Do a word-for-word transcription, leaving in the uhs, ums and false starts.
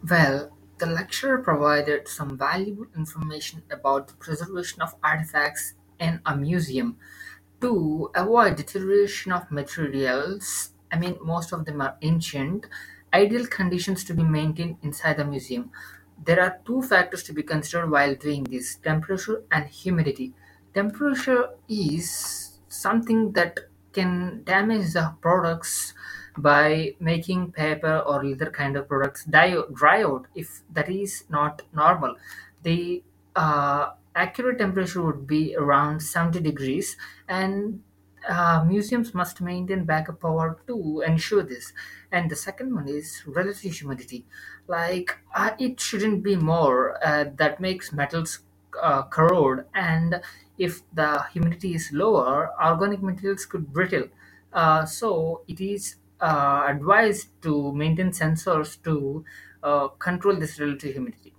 Well, the lecturer provided some valuable information about the preservation of artifacts in a museum. To avoid deterioration of materials, I mean, most of them are ancient, ideal conditions to be maintained inside the museum. There are two factors to be considered while doing this: temperature and humidity. Temperature is something that can damage the products by making paper or other kind of products die, dry out if that is not normal. The uh, accurate temperature would be around seventy degrees, and uh, museums must maintain backup power to ensure this. And the second one is relative humidity. Like uh, it shouldn't be more. Uh, that makes metals uh, corrode, and if the humidity is lower, organic materials could brittle. Uh, so it is uh, advised to maintain sensors to uh, control this relative humidity.